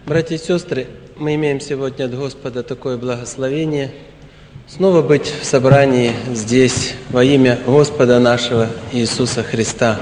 Братья и сестры, мы имеем сегодня от Господа такое благословение снова быть в собрании здесь во имя Господа нашего Иисуса Христа.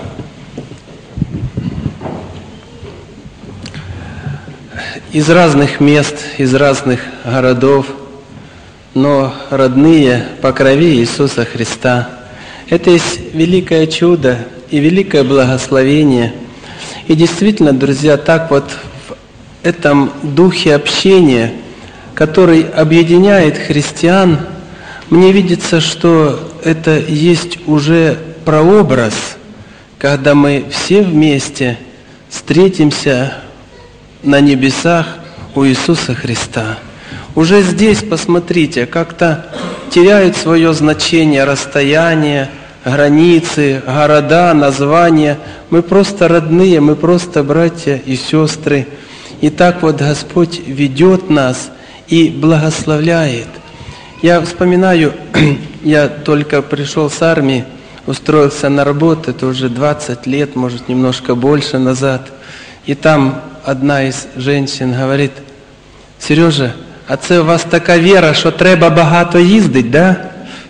Из разных мест, из разных городов, но родные по крови Иисуса Христа. Это есть великое чудо и великое благословение. И действительно, друзья, так вот в этом духе общения, который объединяет христиан, мне видится, что это есть уже прообраз, когда мы все вместе встретимся на небесах у Иисуса Христа. Уже здесь, посмотрите, как-то теряют свое значение расстояние, границы, города, названия. Мы просто родные, мы просто братья и сестры. И так вот Господь ведет нас и благословляет. Я вспоминаю, я только пришел с армии, устроился на работу, это уже 20 лет, может, немножко больше назад. И там одна из женщин говорит: «Сережа, а це у вас така вера, що треба багато їздить, да?»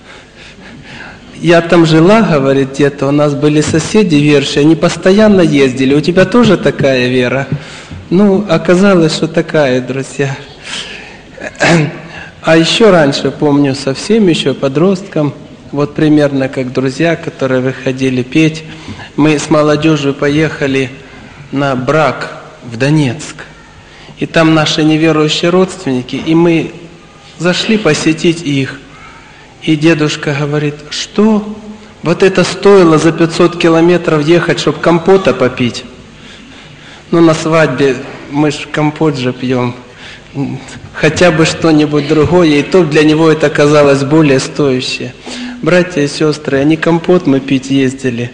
Я там жила, говорит, где-то, у нас были соседи верующие, они постоянно ездили. У тебя тоже такая вера? Ну, оказалось, что такая, друзья. А еще раньше, помню, совсем еще подростком, вот примерно как друзья, которые выходили петь, мы с молодежью поехали на брак в Донецк. И там наши неверующие родственники, и мы зашли посетить их. И дедушка говорит: что? Вот это стоило за 500 километров ехать, чтобы компота попить. Ну, на свадьбе мы ж компот же пьем. Хотя бы что-нибудь другое, и то для него это казалось более стоящее. Братья и сестры, не компот мы пить ездили,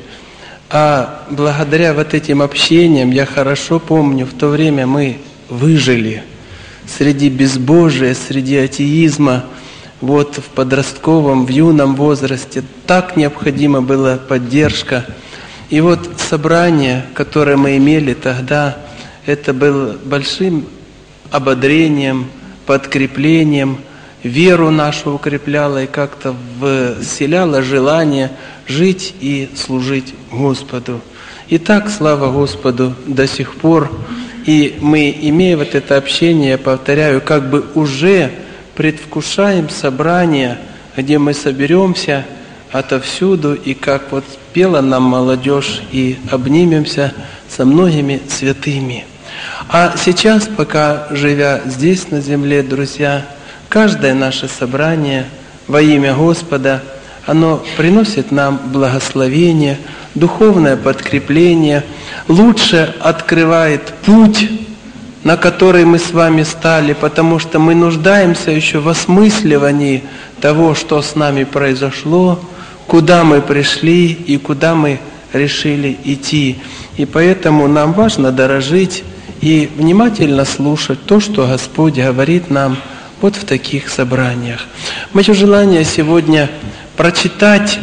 а благодаря вот этим общениям, я хорошо помню, в то время мы выжили среди безбожия, среди атеизма, вот в подростковом, в юном возрасте. Так необходима была поддержка. И вот собрание, которое мы имели тогда, это было большим ободрением, подкреплением, веру нашу укрепляло и как-то вселяло желание жить и служить Господу. И так, слава Господу, до сих пор. И мы, имея вот это общение, я повторяю, как бы уже предвкушаем собрание, где мы соберемся отовсюду, и как вот пела нам молодежь, и обнимемся со многими святыми. А сейчас, пока живя здесь на земле, друзья, каждое наше собрание во имя Господа, оно приносит нам благословение, духовное подкрепление, лучше открывает путь, на который мы с вами стали, потому что мы нуждаемся еще в осмысливании того, что с нами произошло, куда мы пришли и куда мы решили идти. И поэтому нам важно дорожить и внимательно слушать то, что Господь говорит нам вот в таких собраниях. Мое желание сегодня прочитать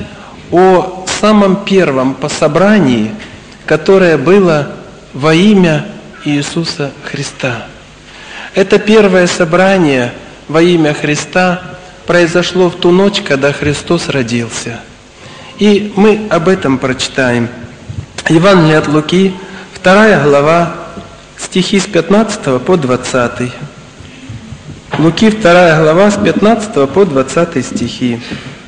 о самом первом по собрании, которое было во имя Иисуса Христа. Это первое собрание во имя Христа произошло в ту ночь, когда Христос родился. И мы об этом прочитаем. Евангелие от Луки, 2 глава, стихи с 15 по 20. Луки, 2 глава, с 15 по 20 стихи.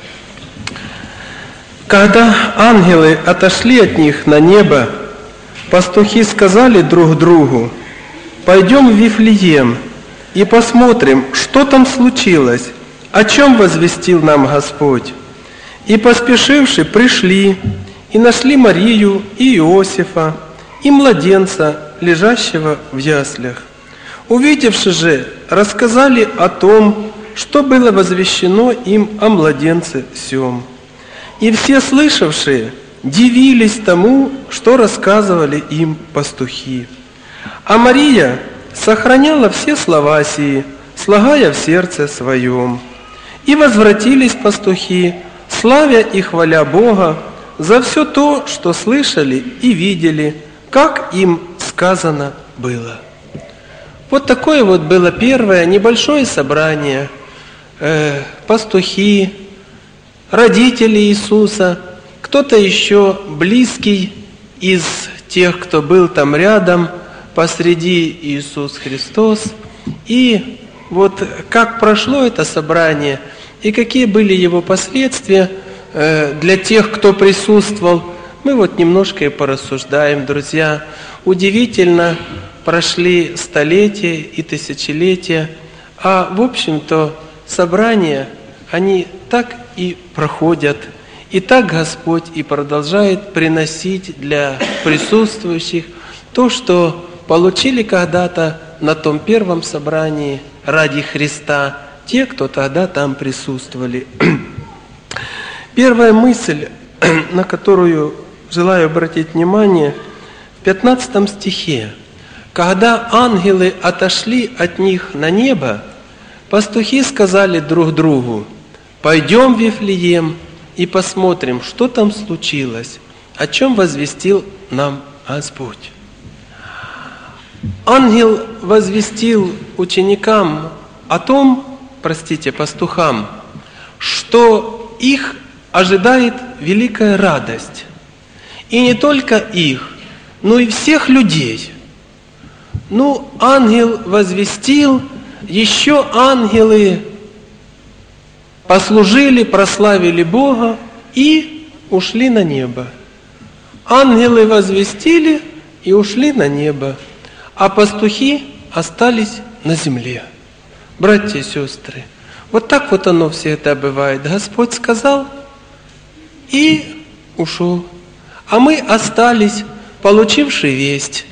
Когда ангелы отошли от них на небо, пастухи сказали друг другу: «Пойдем в Вифлеем и посмотрим, что там случилось, о чем возвестил нам Господь». И, поспешивши, пришли и нашли Марию и Иосифа и младенца, лежащего в яслях. Увидевши же, рассказали о том, что было возвещено им о младенце сем. И все слышавшие дивились тому, что рассказывали им пастухи. А Мария сохраняла все слова сии, слагая в сердце своем. И возвратились пастухи, славя и хваля Бога за все то, что слышали и видели, как им сказано было. Вот такое вот было первое небольшое собрание. Пастухи, родители Иисуса, кто-то еще близкий из тех, кто был там рядом, посреди Иисус Христос. И вот как прошло это собрание, и какие были его последствия для тех, кто присутствовал, мы вот немножко и порассуждаем, друзья. Удивительно, прошли столетия и тысячелетия, а в общем-то собрания, они так и проходят, и так Господь и продолжает приносить для присутствующих то, что получили когда-то на том первом собрании ради Христа те, кто тогда там присутствовали. Первая мысль, на которую желаю обратить внимание, в 15 стихе. Когда ангелы отошли от них на небо, пастухи сказали друг другу: «Пойдем в Вифлеем и посмотрим, что там случилось, о чем возвестил нам Господь». Ангел возвестил ученикам о том, пастухам, что их ожидает великая радость. И не только их, но и всех людей. Ангел возвестил, еще ангелы послужили, прославили Бога и ушли на небо. Ангелы возвестили и ушли на небо, а пастухи остались на земле. Братья и сестры, вот так вот оно всегда бывает. Господь сказал и ушел, а мы остались, получившие весть.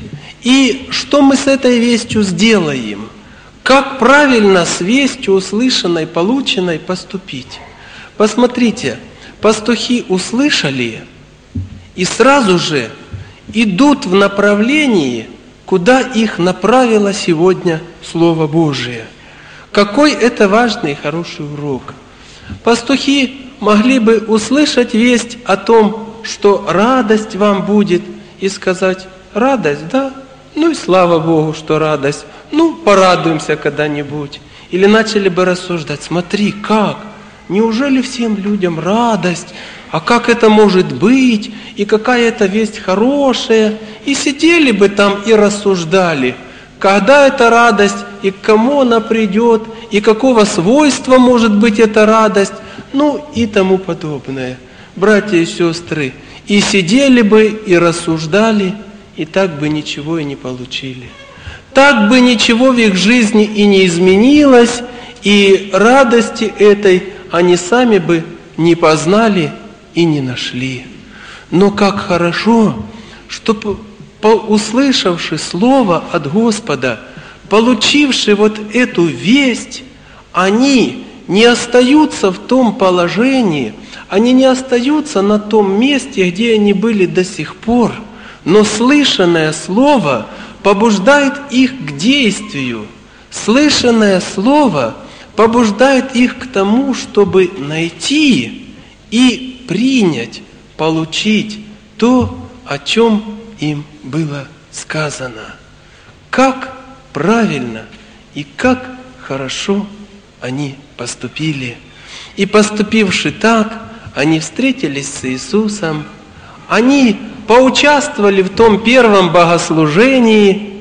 И что мы с этой вестью сделаем? Как правильно с вестью, услышанной, полученной, поступить? Посмотрите, пастухи услышали и сразу же идут в направлении, куда их направило сегодня Слово Божие. Какой это важный и хороший урок. Пастухи могли бы услышать весть о том, что радость вам будет, и сказать: радость, да? И слава Богу, что радость. Порадуемся когда-нибудь. Или начали бы рассуждать: смотри, как? Неужели всем людям радость? А как это может быть? И какая это весть хорошая? И сидели бы там и рассуждали, когда эта радость, и к кому она придет, и какого свойства может быть эта радость, и тому подобное. Братья и сестры, и сидели бы, и рассуждали, и так бы ничего и не получили. Так бы ничего в их жизни и не изменилось, и радости этой они сами бы не познали и не нашли. Но как хорошо, что услышавши слово от Господа, получивши вот эту весть, они не остаются в том положении, они не остаются на том месте, где они были до сих пор, но слышанное слово побуждает их к действию. Слышанное слово побуждает их к тому, чтобы найти и принять, получить то, о чем им было сказано. Как правильно и как хорошо они поступили. И поступивши так, они встретились с Иисусом, они поучаствовали в том первом богослужении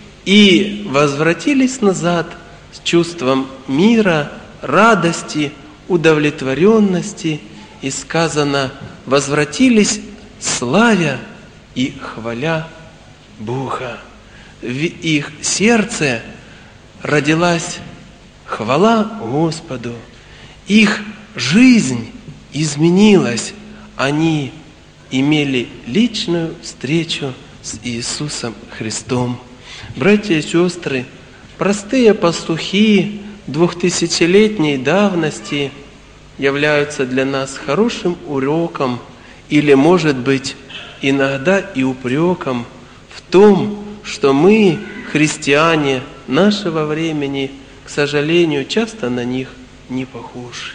и возвратились назад с чувством мира, радости, удовлетворенности. И сказано: возвратились, славя и хваля Бога. В их сердце родилась хвала Господу. Их жизнь изменилась. Они имели личную встречу с Иисусом Христом. Братья и сестры, простые пастухи 2000-летней давности являются для нас хорошим уроком или, может быть, иногда и упреком в том, что мы, христиане нашего времени, к сожалению, часто на них не похожи.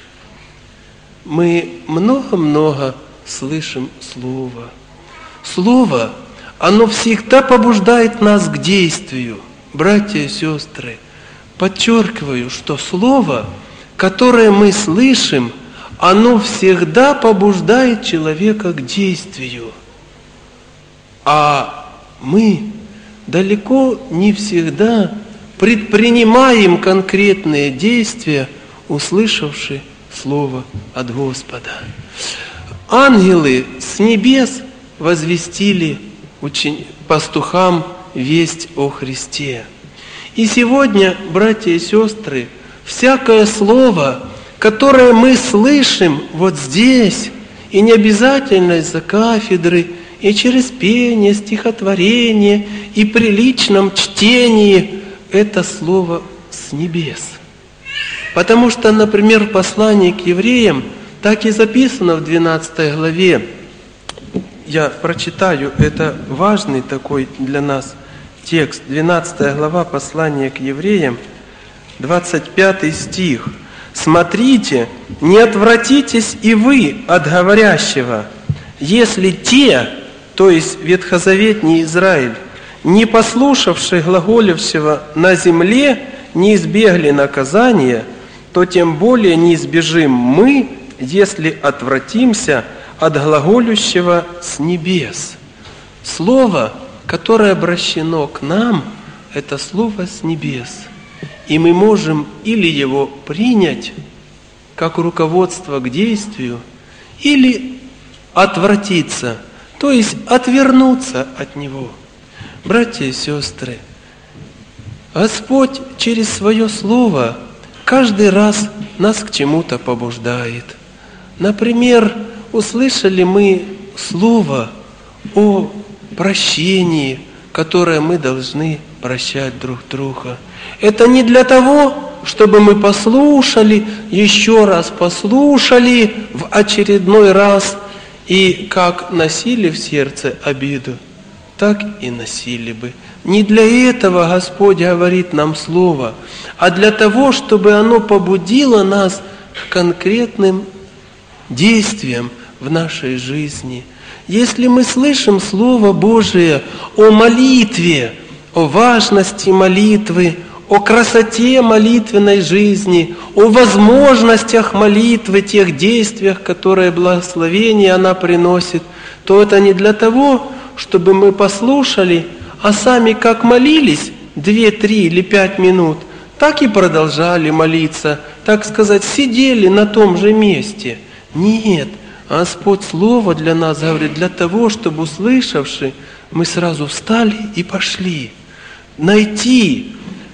Мы много-много слышим Слово. Слово, оно всегда побуждает нас к действию. братья и сестры, подчеркиваю, что слово, которое мы слышим, оно всегда побуждает человека к действию. А мы далеко не всегда предпринимаем конкретные действия, услышавши слово от Господа. Ангелы с небес возвестили пастухам весть о Христе. И сегодня, братья и сестры, всякое слово, которое мы слышим вот здесь, и не обязательно из-за кафедры, и через пение, стихотворение, и при личном чтении, это слово с небес. Потому что, например, в послании к евреям так и записано в 12 главе. Я прочитаю, это важный такой для нас текст. 12 глава послания к евреям, 25 стих. «Смотрите, не отвратитесь и вы от говорящего, если те, то есть ветхозаветний Израиль, не послушавши глаголевшего на земле, не избегли наказания, то тем более не избежим мы, если отвратимся от глаголющего с небес». Слово, которое обращено к нам, это слово с небес. И мы можем или его принять как руководство к действию, или отвратиться, то есть отвернуться от него. Братья и сестры, Господь через свое слово каждый раз нас к чему-то побуждает. Например, услышали мы слово о прощении, которое мы должны прощать друг друга. Это не для того, чтобы мы послушали, еще раз послушали в очередной раз, и как носили в сердце обиду, так и носили бы. Не для этого Господь говорит нам слово, а для того, чтобы оно побудило нас к конкретным действиям в нашей жизни. Если мы слышим Слово Божие о молитве, о важности молитвы, о красоте молитвенной жизни, о возможностях молитвы, тех действиях, которые благословение она приносит, то это не для того, чтобы мы послушали, а сами как молились 2, 3 или 5 минут, так и продолжали молиться, так сказать, сидели на том же месте. Нет, Господь Слово для нас говорит для того, чтобы, услышавши, мы сразу встали и пошли. Найти,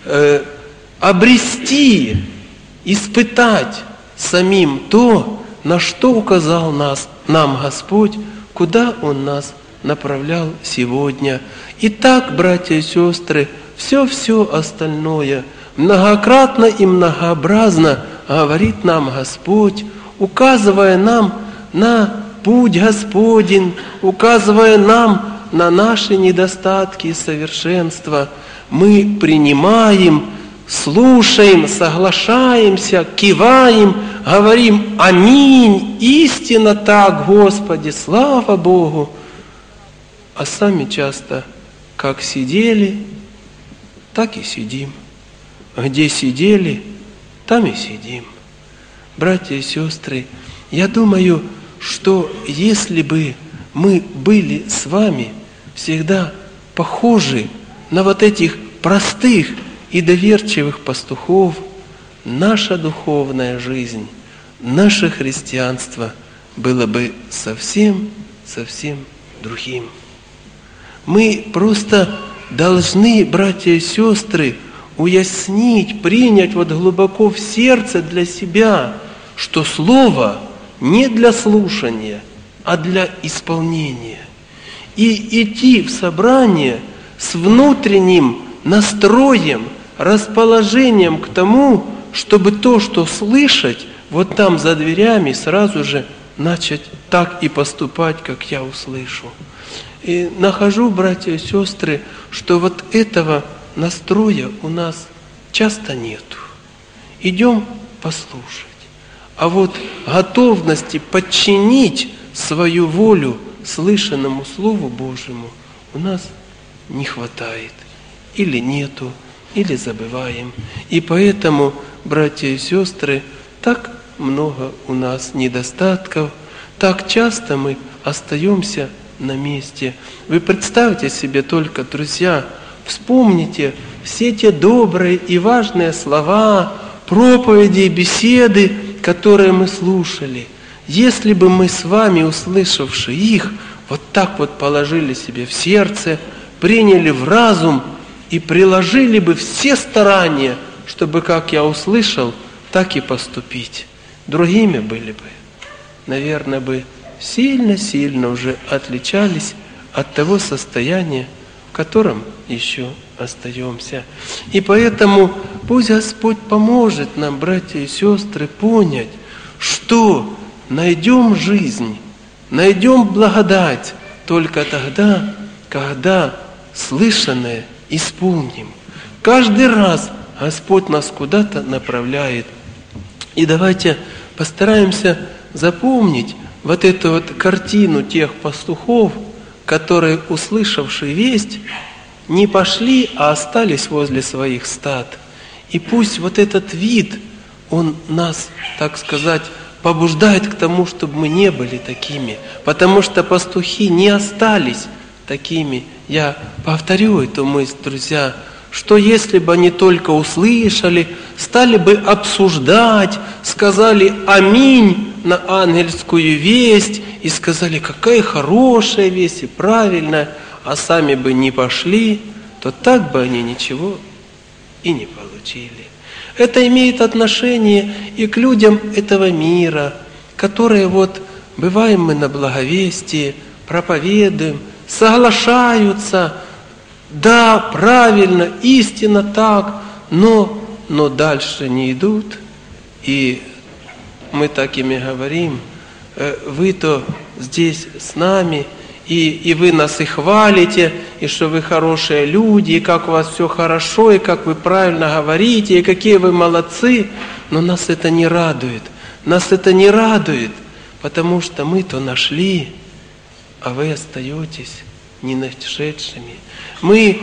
обрести, испытать самим то, на что указал нам Господь, куда Он нас направлял сегодня. Итак, братья и сестры, все остальное многократно и многообразно говорит нам Господь, указывая нам на путь Господень, указывая нам на наши недостатки и совершенства. Мы принимаем, слушаем, соглашаемся, киваем, говорим «Аминь, истинно так, Господи, слава Богу». А сами часто как сидели, так и сидим. Где сидели, там и сидим. Братья и сестры, я думаю, что если бы мы были с вами всегда похожи на вот этих простых и доверчивых пастухов, наша духовная жизнь, наше христианство было бы совсем другим. Мы просто должны, братья и сестры, уяснить, принять вот глубоко в сердце для себя, что Слово не для слушания, а для исполнения. И идти в собрание с внутренним настроем, расположением к тому, чтобы то, что слышать, вот там за дверями сразу же начать так и поступать, как я услышу. И нахожу, братья и сестры, что вот этого настроя у нас часто нету. Идем послушать. А вот готовности подчинить свою волю слышанному Слову Божьему у нас не хватает или нету. или забываем. И поэтому, братья и сестры, так много у нас недостатков, так часто мы остаемся на месте. Вы представьте себе только, друзья, вспомните все те добрые и важные слова, проповеди и беседы, которые мы слушали. Если бы мы с вами, услышавши их, вот так вот положили себе в сердце, приняли в разум и приложили бы все старания, чтобы, как я услышал, так и поступить. Другими были бы, наверное, бы сильно-сильно уже отличались от того состояния, в котором еще остаемся. И поэтому пусть Господь поможет нам, братья и сестры, понять, что найдем жизнь, найдем благодать только тогда, когда слышанное исполним. Каждый раз Господь нас куда-то направляет. И давайте постараемся запомнить вот эту вот картину тех пастухов, которые, услышавши весть, не пошли, а остались возле своих стад. И пусть вот этот вид, он нас, так сказать, побуждает к тому, чтобы мы не были такими. Потому что пастухи не остались такими. Я повторю эту мысль, друзья, что если бы они только услышали, стали бы обсуждать, сказали «Аминь» на ангельскую весть и сказали, какая хорошая весть и правильная, а сами бы не пошли, то так бы они ничего и не получили. Это имеет отношение и к людям этого мира, которые вот, бываем мы на благовестии, проповедуем, соглашаются, да, правильно, истинно так, но дальше не идут. И мы так ими говорим, вы-то здесь с нами, и вы нас и хвалите, и что вы хорошие люди, и как у вас все хорошо, и как вы правильно говорите, и какие вы молодцы. Но нас это не радует. Нас это не радует, потому что мы-то нашли, а вы остаетесь не нашедшими. Мы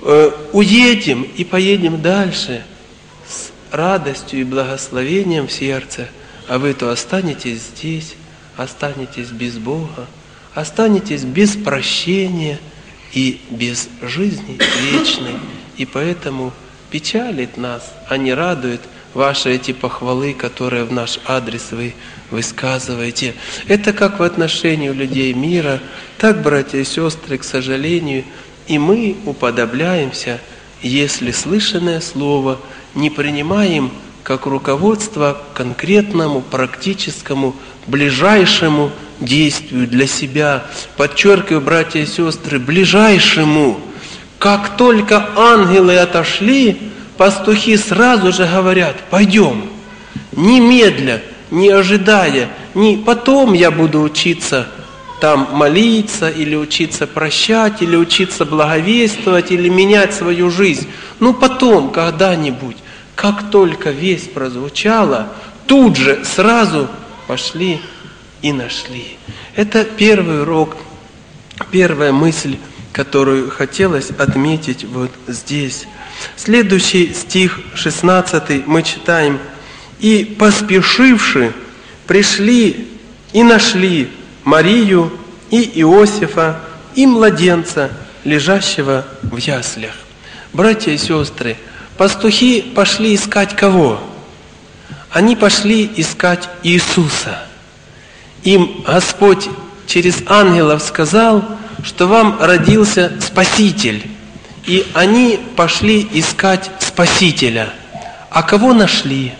уедем и поедем дальше с радостью и благословением в сердце, а вы-то останетесь здесь, останетесь без Бога, останетесь без прощения и без жизни вечной. И поэтому печалит нас, а не радует ваши эти похвалы, которые в наш адрес вы высказываете. Это как в отношении людей мира, так, братья и сестры, к сожалению, и мы уподобляемся, если слышанное слово не принимаем как руководство к конкретному, практическому, ближайшему действию для себя. Подчеркиваю, братья и сестры, ближайшему. Как только ангелы отошли, пастухи сразу же говорят: пойдем, немедля, не ожидая, не потом я буду учиться там молиться, или учиться прощать, или учиться благовествовать, или менять свою жизнь. Ну потом, когда-нибудь. Как только весть прозвучала, тут же сразу пошли и нашли. Это первый урок, первая мысль, которую хотелось отметить вот здесь. Следующий стих 16 мы читаем: «И поспешивши пришли и нашли Марию и Иосифа и младенца, лежащего в яслях». Братья и сестры, пастухи пошли искать кого? Они пошли искать Иисуса. Им Господь через ангелов сказал, что вам родился Спаситель. И они пошли искать Спасителя. А кого нашли?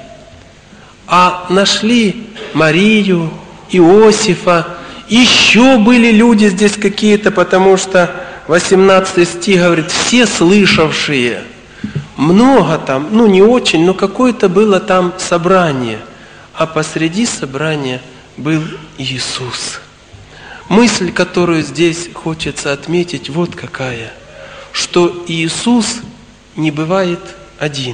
А нашли Марию, Иосифа. Еще были люди здесь какие-то, потому что 18 стих говорит: все слышавшие. Много там, не очень, но какое-то было там собрание. А посреди собрания был Иисус. Мысль, которую здесь хочется отметить, вот какая: что Иисус не бывает один.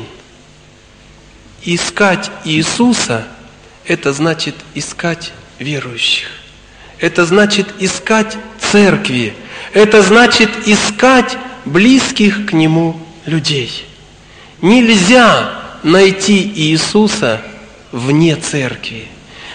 Искать Иисуса – это значит искать верующих. Это значит искать церкви. Это значит искать близких к Нему людей. Нельзя найти Иисуса вне церкви.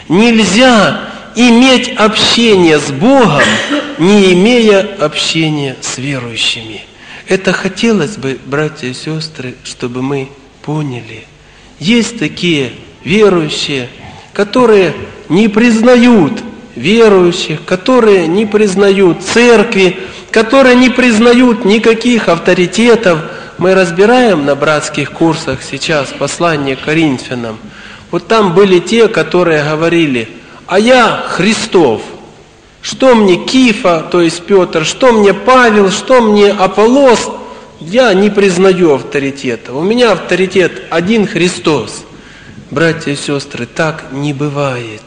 Нельзя иметь общение с Богом, не имея общения с верующими. Это хотелось бы, братья и сестры, чтобы мы поняли. Есть такие верующие, которые не признают верующих, которые не признают церкви, которые не признают никаких авторитетов. Мы разбираем на братских курсах сейчас послание к Коринфянам. Вот там были те, которые говорили: «А я Христов, что мне Кифа, то есть Петр, что мне Павел, что мне Аполлос, я не признаю авторитета. У меня авторитет один Христос». Братья и сестры, так не бывает.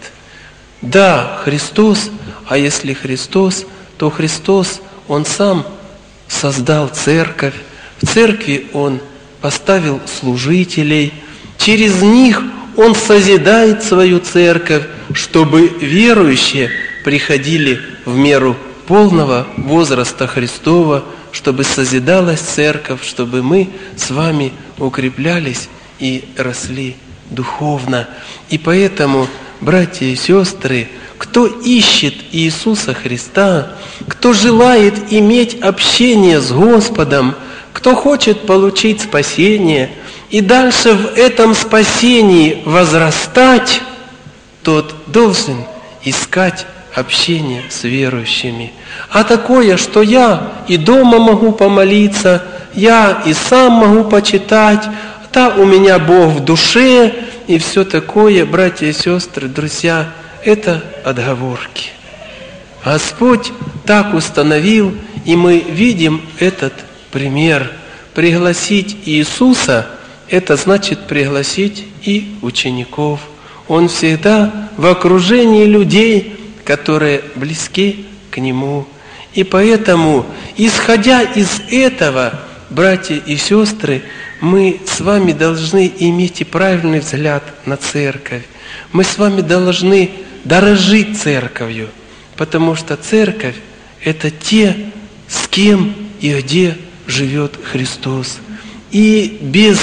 Да, Христос, а если Христос, то Христос, Он сам создал церковь. В церкви Он поставил служителей. Через них Он созидает свою церковь, чтобы верующие приходили в меру полного возраста Христова, чтобы созидалась церковь, чтобы мы с вами укреплялись и росли духовно. И поэтому, братья и сестры, кто ищет Иисуса Христа, кто желает иметь общение с Господом, кто хочет получить спасение и дальше в этом спасении возрастать, тот должен искать общение с верующими. А такое, что я и дома могу помолиться, я и сам могу почитать, да, у меня Бог в душе, и все такое, братья и сестры, друзья, это отговорки. Господь так установил, и мы видим этот пример. Пригласить Иисуса – это значит пригласить и учеников. Он всегда в окружении людей, которые близки к Нему. И поэтому, исходя из этого, братья и сестры, мы с вами должны иметь и правильный взгляд на церковь. Мы с вами должны дорожить церковью, потому что церковь – это те, с кем и где живет Христос. И без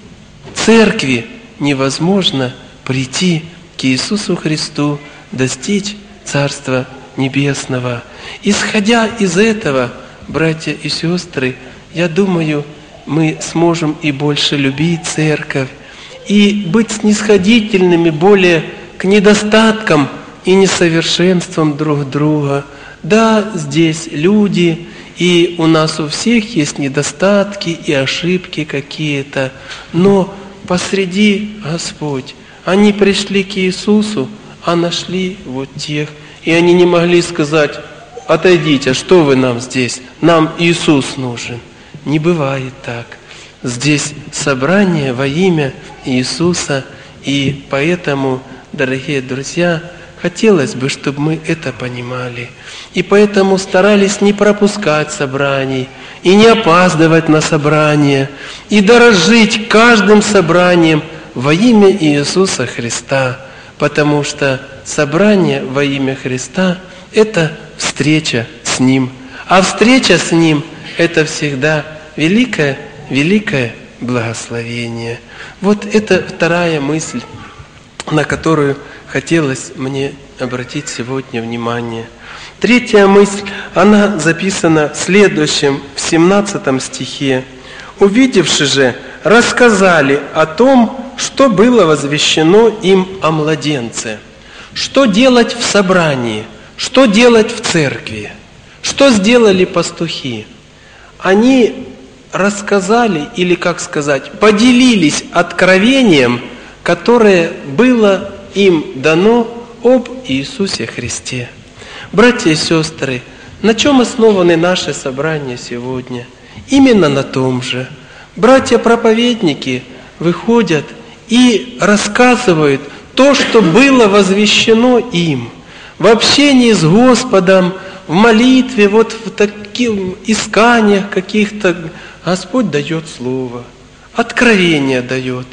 церкви невозможно прийти к Иисусу Христу, достичь Царства Небесного. Исходя из этого, братья и сестры, я думаю, мы сможем и больше любить церковь, и быть снисходительными более к недостаткам и несовершенствам друг друга. Да, здесь люди, и у нас у всех есть недостатки и ошибки какие-то, но посреди Господь. Они пришли к Иисусу, а нашли вот тех, и они не могли сказать: «Отойдите, что вы нам здесь? Нам Иисус нужен». Не бывает так. Здесь собрание во имя Иисуса, и поэтому, дорогие друзья, хотелось бы, чтобы мы это понимали. И поэтому старались не пропускать собраний, и не опаздывать на собрание, и дорожить каждым собранием во имя Иисуса Христа, потому что собрание во имя Христа – это встреча с Ним. А встреча с Ним – это всегда великое, великое благословение. Вот это вторая мысль, на которую хотелось мне обратить сегодня внимание. Третья мысль, она записана следующим, в 17 стихе. «Увидевши же, рассказали о том, что было возвещено им о младенце». Что делать в собрании? Что делать в церкви? Что сделали пастухи? Они рассказали, или, как сказать, поделились откровением, которое было им дано об Иисусе Христе. Братья и сестры, на чем основаны наши собрания сегодня? Именно на том же. Братья-проповедники выходят и рассказывают то, что было возвещено им. В общении с Господом, в молитве, вот в таких исканиях каких-то Господь дает Слово, откровение дает.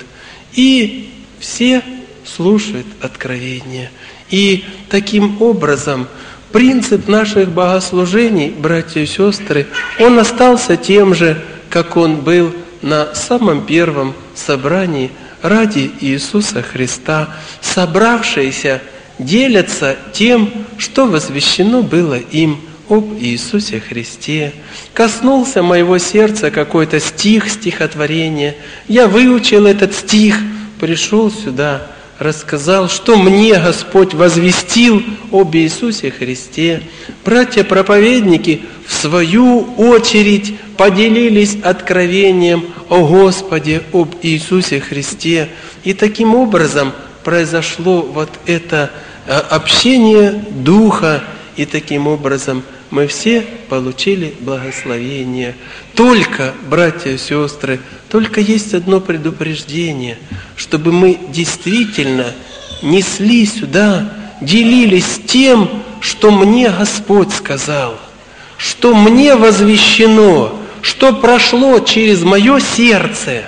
И все слушают откровение. И таким образом принцип наших богослужений, братья и сестры, он остался тем же, как он был на самом первом собрании ради Иисуса Христа. Собравшиеся делятся тем, что возвещено было им об Иисусе Христе. Коснулся моего сердца какой-то стих, стихотворение. Я выучил этот стих, пришел сюда, рассказал, что мне Господь возвестил об Иисусе Христе. Братья-проповедники, в свою очередь, поделились откровением о Господе, об Иисусе Христе. И таким образом произошло вот это общение Духа, и таким образом мы все получили благословение. Только, братья и сестры, только есть одно предупреждение, чтобы мы действительно несли сюда, делились тем, что мне Господь сказал, что мне возвещено, что прошло через мое сердце.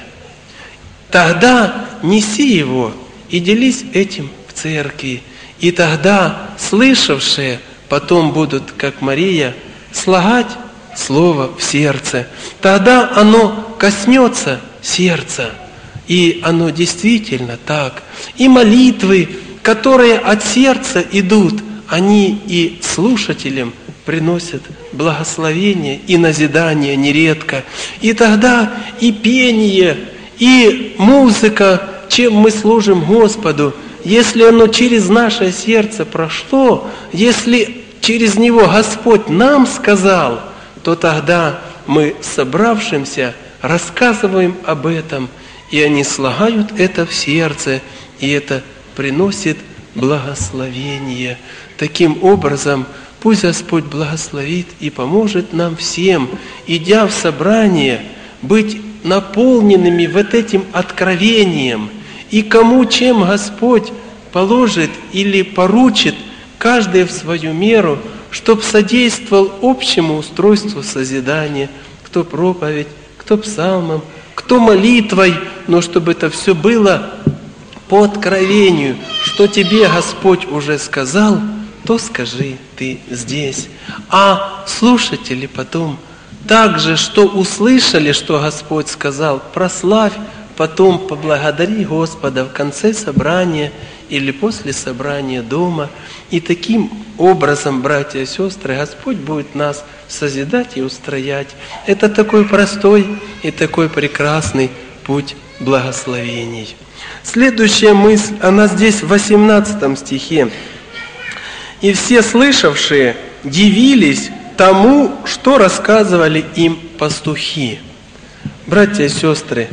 Тогда неси его и делись этим в церкви. И тогда слышавшие потом будут, как Мария, слагать слово в сердце. Тогда оно коснется сердца. И оно действительно так. И молитвы, которые от сердца идут, они и слушателям приносят благословение и назидание нередко. И тогда и пение, и музыка, чем мы служим Господу, если оно через наше сердце прошло, если через него Господь нам сказал, то тогда мы собравшимся рассказываем об этом, и они слагают это в сердце, и это приносит благословение. Таким образом, пусть Господь благословит и поможет нам всем, идя в собрание, быть наполненными вот этим откровением. И кому чем Господь положит или поручит, каждый в свою меру, чтоб содействовал общему устройству созидания, кто проповедь, кто псалмом, кто молитвой, но чтобы это все было по откровению, что тебе Господь уже сказал, то скажи ты здесь. А слушатели потом также, что услышали, что Господь сказал, прославь, потом поблагодари Господа в конце собрания или после собрания дома. И таким образом, братья и сестры, Господь будет нас созидать и устроять. Это такой простой и такой прекрасный путь благословений. Следующая мысль, она здесь в 18 стихе. «И все слышавшие дивились тому, что рассказывали им пастухи». Братья и сестры,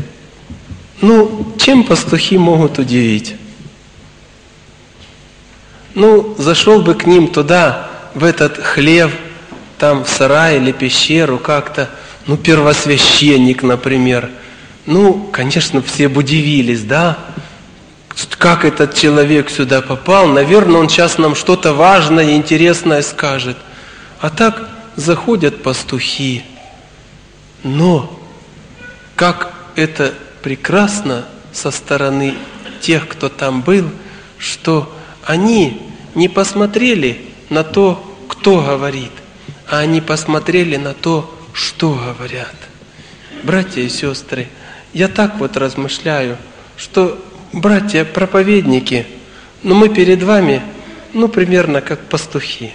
чем пастухи могут удивить? Зашел бы к ним туда, в этот хлев, там в сарай или пещеру как-то, первосвященник, например. Конечно, все бы удивились, да? Как этот человек сюда попал? Наверное, он сейчас нам что-то важное и интересное скажет. А так заходят пастухи. Но как это прекрасно со стороны тех, кто там был, что они не посмотрели на то, кто говорит, а они посмотрели на то, что говорят. Братья и сестры, я так вот размышляю, что братья-проповедники, мы перед вами, примерно как пастухи.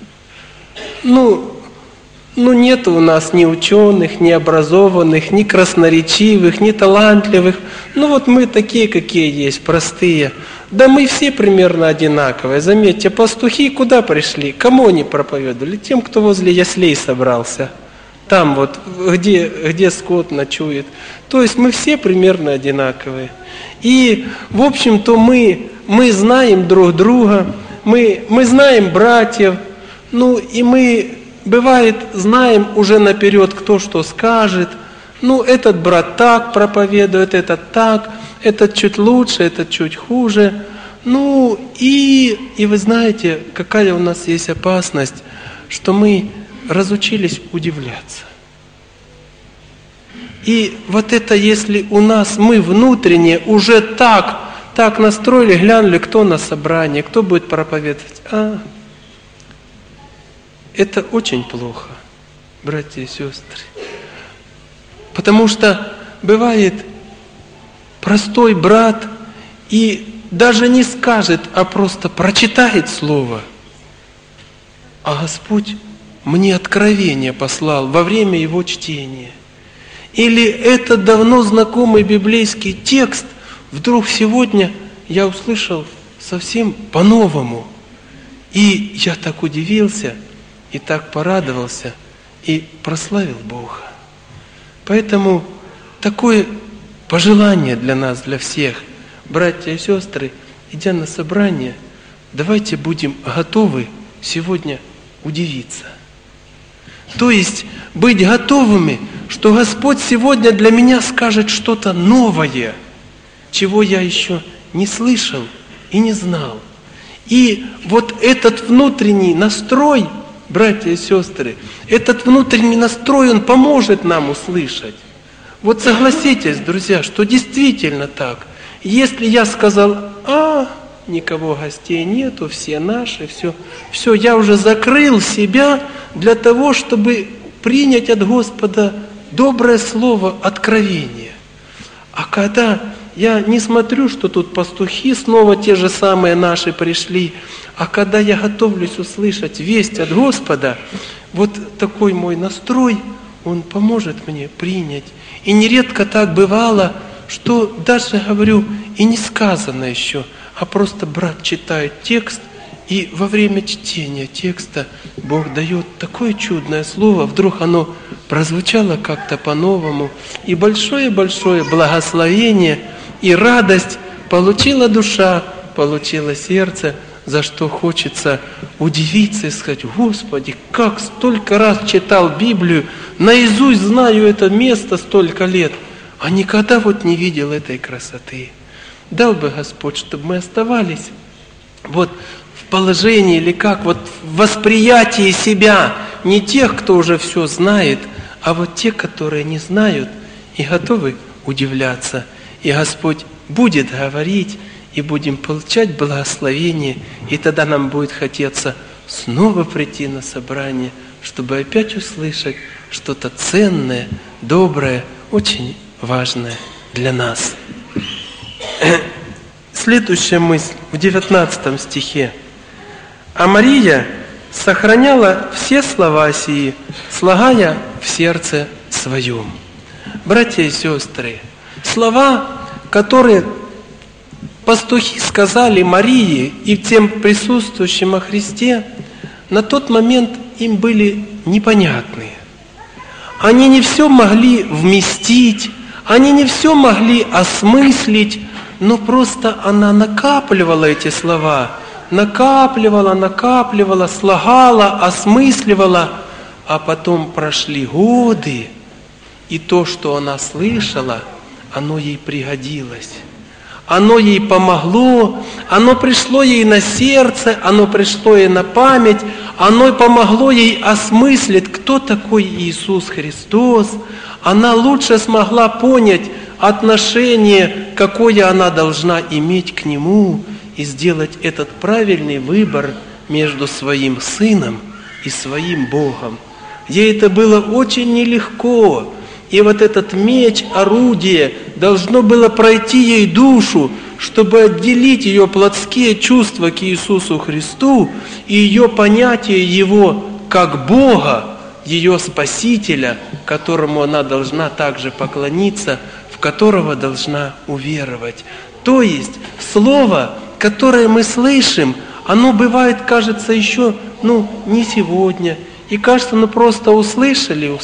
Нет у нас ни ученых, ни образованных, ни красноречивых, ни талантливых. Мы такие, какие есть, простые. Да мы все примерно одинаковые. Заметьте, пастухи куда пришли? Кому они проповедовали? Тем, кто возле яслей собрался. Там вот, где скот ночует. То есть мы все примерно одинаковые. И, в общем-то, мы знаем друг друга, мы знаем братьев, и мы, бывает, знаем уже наперед, кто что скажет. Этот брат так проповедует, этот так, этот чуть лучше, этот чуть хуже. И вы знаете, какая у нас есть опасность, что мы разучились удивляться. И вот это, если у нас мы внутренне уже так настроили, глянули, кто на собрании, кто будет проповедовать. Это очень плохо, братья и сестры. Потому что бывает простой брат и даже не скажет, а просто прочитает слово, а Господь мне откровение послал во время его чтения. Или этот давно знакомый библейский текст вдруг сегодня я услышал совсем по-новому. И я так удивился, и так порадовался, и прославил Бога. Поэтому такое пожелание для нас, для всех, братья и сестры, идя на собрание, давайте будем готовы сегодня удивиться. То есть быть готовыми, что Господь сегодня для меня скажет что-то новое, чего я еще не слышал и не знал. И вот этот внутренний настрой, братья и сестры, этот внутренний настрой, он поможет нам услышать. Вот согласитесь, друзья, что действительно так. Если я сказал, никого гостей нету, все наши, все, я уже закрыл себя для того, чтобы принять от Господа доброе слово, откровение. А когда я не смотрю, что тут пастухи снова те же самые наши пришли, а когда я готовлюсь услышать весть от Господа, вот такой мой настрой, он поможет мне принять. И нередко так бывало, что даже, говорю, и не сказано еще, а просто брат читает текст, и во время чтения текста Бог дает такое чудное слово, вдруг оно прозвучало как-то по-новому, и большое-большое благословение и радость получила душа, получила сердце, за что хочется удивиться и сказать: Господи, как столько раз читал Библию, наизусть знаю это место столько лет, а никогда вот не видел этой красоты. Дал бы Господь, чтобы мы оставались вот в положении или как, вот в восприятии себя, не тех, кто уже все знает, а вот те, которые не знают и готовы удивляться. И Господь будет говорить, и будем получать благословение, и тогда нам будет хотеться снова прийти на собрание, чтобы опять услышать что-то ценное, доброе, очень важное для нас. Следующая мысль в 19 стихе. «А Мария сохраняла все слова сии, слагая в сердце своем». Братья и сестры, слова, которые пастухи сказали Марии и тем присутствующим о Христе, на тот момент им были непонятны. Они не все могли вместить, они не все могли осмыслить, но просто она накапливала эти слова, накапливала, слагала, осмысливала, а потом прошли годы, и то, что она слышала, оно ей пригодилось. Оно ей помогло, оно пришло ей на сердце, оно пришло ей на память, оно помогло ей осмыслить, кто такой Иисус Христос. Она лучше смогла понять отношение, какое она должна иметь к Нему, и сделать этот правильный выбор между своим Сыном и своим Богом. Ей это было очень нелегко. И вот этот меч, орудие, должно было пройти ей душу, чтобы отделить ее плотские чувства к Иисусу Христу и ее понятие Его как Бога, ее Спасителя, которому она должна также поклониться, в которого должна уверовать. То есть Слово, которое мы слышим, оно бывает, кажется, еще, не сегодня. И кажется, просто услышали,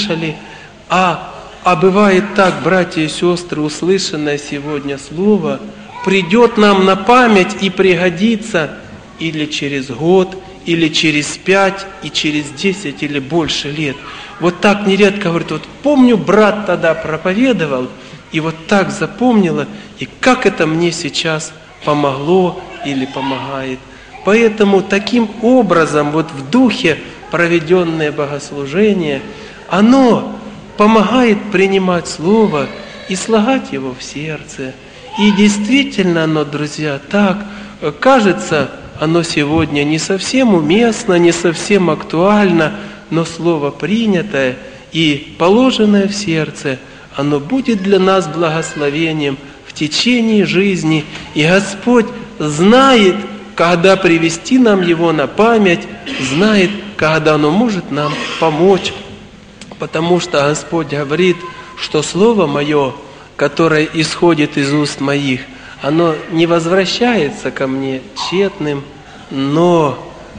а бывает так, братья и сестры, услышанное сегодня слово придет нам на память и пригодится или через год, или через 5, и через 10 или больше лет. Вот так нередко говорит: вот помню, брат тогда проповедовал, и вот так запомнила, и как это мне сейчас помогло или помогает. Поэтому таким образом, вот в духе проведенное богослужение, оно помогает принимать Слово и слагать его в сердце. И действительно оно, друзья, так, кажется, оно сегодня не совсем уместно, не совсем актуально, но Слово принятое и положенное в сердце, оно будет для нас благословением в течение жизни. И Господь знает, когда привести нам его на память, знает, когда оно может нам помочь. Потому что Господь говорит, что Слово Мое, которое исходит из уст моих, оно не возвращается ко мне тщетным, но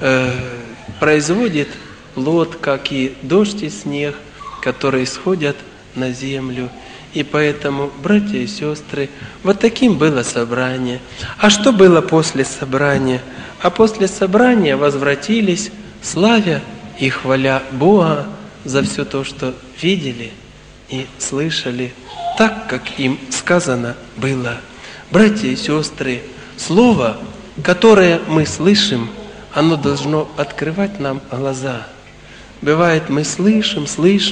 производит плод, как и дождь и снег, которые сходят на землю. И поэтому, братья и сестры, вот таким было собрание. А что было после собрания? А после собрания возвратились, славя и хваля Бога за все то, что видели и слышали, так, как им сказано было. Братья и сестры, Слово, которое мы слышим, оно должно открывать нам глаза. Бывает, мы слышим,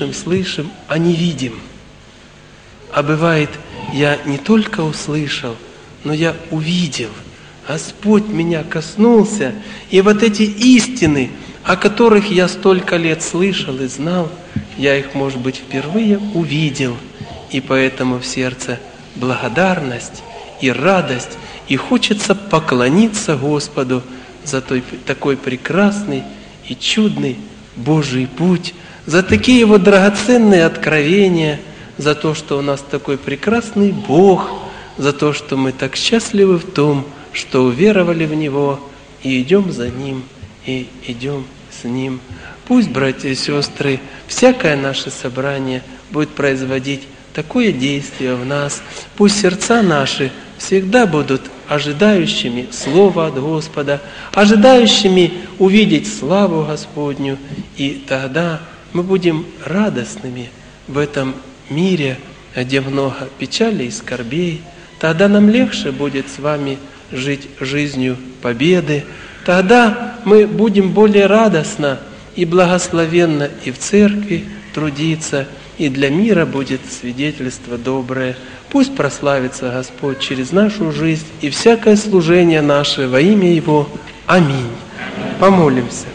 а не видим. А бывает, я не только услышал, но я увидел. Господь меня коснулся, и вот эти истины, о которых я столько лет слышал и знал, я их, может быть, впервые увидел. И поэтому в сердце благодарность и радость, и хочется поклониться Господу за такой прекрасный и чудный Божий путь, за такие его драгоценные откровения, за то, что у нас такой прекрасный Бог, за то, что мы так счастливы в том, что уверовали в Него и идем за Ним, и идем с Ним. Пусть, братья и сестры, всякое наше собрание будет производить такое действие в нас. Пусть сердца наши всегда будут ожидающими Слова от Господа, ожидающими увидеть славу Господню, и тогда мы будем радостными в этом мире, где много печали и скорбей. Тогда нам легче будет с вами жить жизнью победы. Тогда мы будем более радостно и благословенно и в церкви трудиться, и для мира будет свидетельство доброе. Пусть прославится Господь через нашу жизнь и всякое служение наше во имя Его. Аминь. Помолимся.